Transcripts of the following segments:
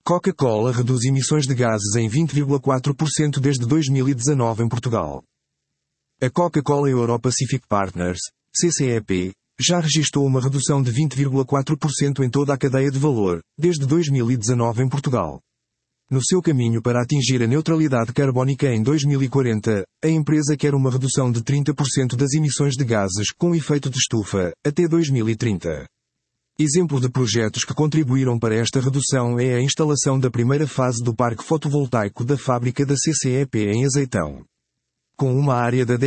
Coca-Cola reduz emissões de gases em 20,4% desde 2019 em Portugal. A Coca-Cola Euro-Pacific Partners, CCEP, já registrou uma redução de 20,4% em toda a cadeia de valor, desde 2019 em Portugal. No seu caminho para atingir a neutralidade carbónica em 2040, a empresa quer uma redução de 30% das emissões de gases com efeito de estufa, até 2030. Exemplo de projetos que contribuíram para esta redução é a instalação da primeira fase do parque fotovoltaico da fábrica da CCEP em Azeitão. Com uma área de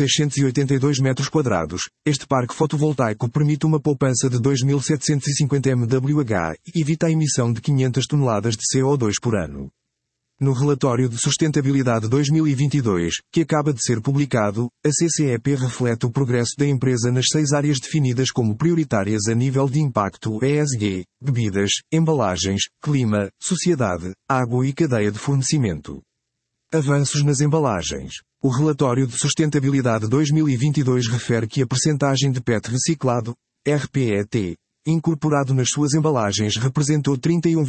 10.682 metros quadrados, este parque fotovoltaico permite uma poupança de 2.750 mWh e evita a emissão de 500 toneladas de CO2 por ano. No relatório de sustentabilidade 2022, que acaba de ser publicado, a CCEP reflete o progresso da empresa nas 6 áreas definidas como prioritárias a nível de impacto ESG: bebidas, embalagens, clima, sociedade, água e cadeia de fornecimento. Avanços nas embalagens. O relatório de sustentabilidade 2022 refere que a percentagem de PET reciclado, RPET, incorporado nas suas embalagens representou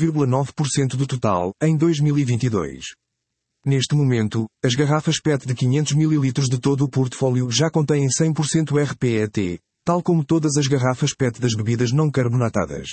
31,9% do total, em 2022. Neste momento, as garrafas PET de 500 ml de todo o portfólio já contêm 100% RPET, tal como todas as garrafas PET das bebidas não carbonatadas.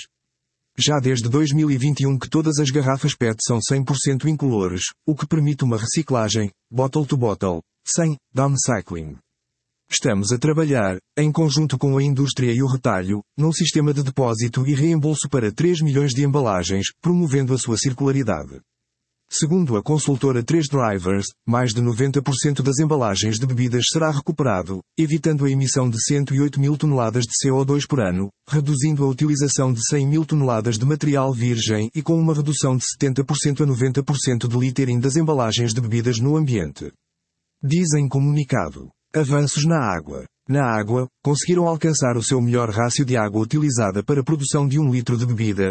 Já desde 2021 que todas as garrafas PET são 100% incolores, o que permite uma reciclagem, bottle to bottle, sem downcycling. Estamos a trabalhar, em conjunto com a indústria e o retalho, num sistema de depósito e reembolso para 3 milhões de embalagens, promovendo a sua circularidade. Segundo a consultora 3 Drivers, mais de 90% das embalagens de bebidas será recuperado, evitando a emissão de 108 mil toneladas de CO2 por ano, reduzindo a utilização de 100 mil toneladas de material virgem e com uma redução de 70% a 90% do littering das embalagens de bebidas no ambiente. Diz em comunicado. Avanços na água. Na água, conseguiram alcançar o seu melhor rácio de água utilizada para a produção de 1 litro de bebida,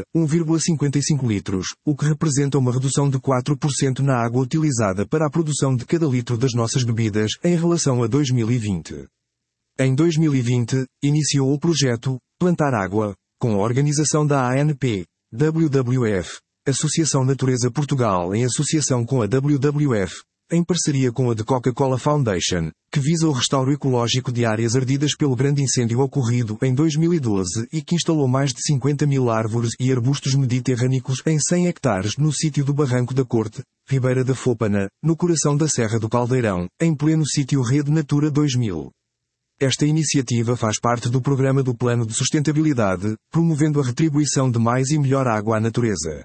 1,55 litros, o que representa uma redução de 4% na água utilizada para a produção de cada litro das nossas bebidas, em relação a 2020. Em 2020, iniciou o projeto Plantar Água, com a organização da ANP, WWF, Associação Natureza Portugal em associação com a WWF, em parceria com a The Coca-Cola Foundation, que visa o restauro ecológico de áreas ardidas pelo grande incêndio ocorrido em 2012 e que instalou mais de 50 mil árvores e arbustos mediterrâneos em 100 hectares no sítio do Barranco da Corte, Ribeira da Fópana, no coração da Serra do Caldeirão, em pleno sítio Rede Natura 2000. Esta iniciativa faz parte do programa do Plano de Sustentabilidade, promovendo a retribuição de mais e melhor água à natureza.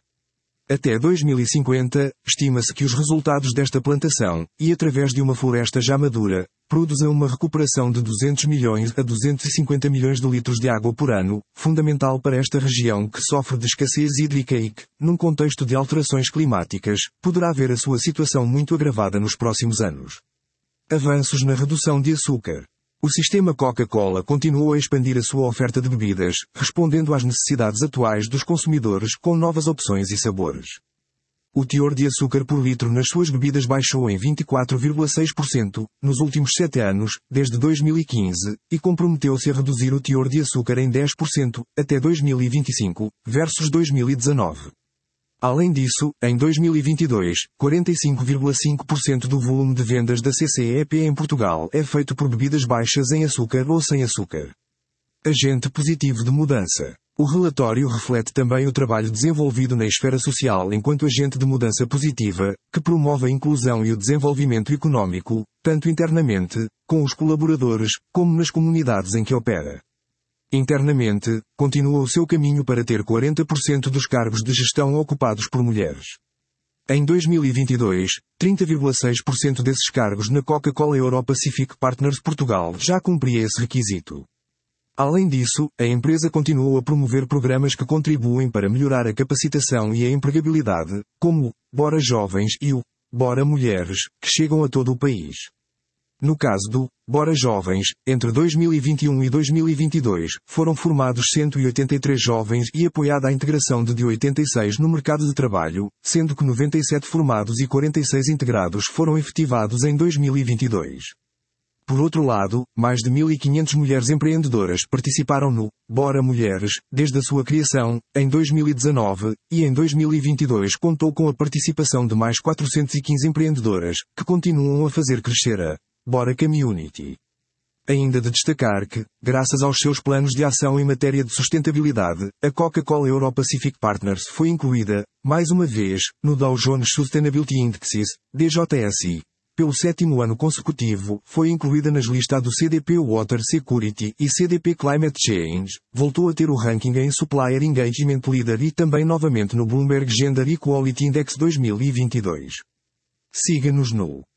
Até 2050, estima-se que os resultados desta plantação, e através de uma floresta já madura, produzam uma recuperação de 200 milhões a 250 milhões de litros de água por ano, fundamental para esta região que sofre de escassez hídrica e que, num contexto de alterações climáticas, poderá ver a sua situação muito agravada nos próximos anos. Avanços na redução de açúcar. O sistema Coca-Cola continuou a expandir a sua oferta de bebidas, respondendo às necessidades atuais dos consumidores com novas opções e sabores. O teor de açúcar por litro nas suas bebidas baixou em 24,6% nos últimos 7 anos, desde 2015, e comprometeu-se a reduzir o teor de açúcar em 10% até 2025, versus 2019. Além disso, em 2022, 45,5% do volume de vendas da CCEP em Portugal é feito por bebidas baixas em açúcar ou sem açúcar. Agente positivo de mudança. O relatório reflete também o trabalho desenvolvido na esfera social enquanto agente de mudança positiva, que promove a inclusão e o desenvolvimento económico, tanto internamente, com os colaboradores, como nas comunidades em que opera. Internamente, continua o seu caminho para ter 40% dos cargos de gestão ocupados por mulheres. Em 2022, 30,6% desses cargos na Coca-Cola Euro-Pacific Partners Portugal já cumpria esse requisito. Além disso, a empresa continuou a promover programas que contribuem para melhorar a capacitação e a empregabilidade, como o Bora Jovens e o Bora Mulheres, que chegam a todo o país. No caso do Bora Jovens, entre 2021 e 2022, foram formados 183 jovens e apoiada a integração de 86 no mercado de trabalho, sendo que 97 formados e 46 integrados foram efetivados em 2022. Por outro lado, mais de 1.500 mulheres empreendedoras participaram no Bora Mulheres, desde a sua criação, em 2019, e em 2022 contou com a participação de mais 415 empreendedoras, que continuam a fazer crescer a Bora Community. Ainda de destacar que, graças aos seus planos de ação em matéria de sustentabilidade, a Coca-Cola Euro-Pacific Partners foi incluída, mais uma vez, no Dow Jones Sustainability Indexes, DJSI. Pelo 7º ano consecutivo, foi incluída nas listas do CDP Water Security e CDP Climate Change, voltou a ter o ranking em Supplier Engagement Leader e também novamente no Bloomberg Gender Equality Index 2022. Siga-nos no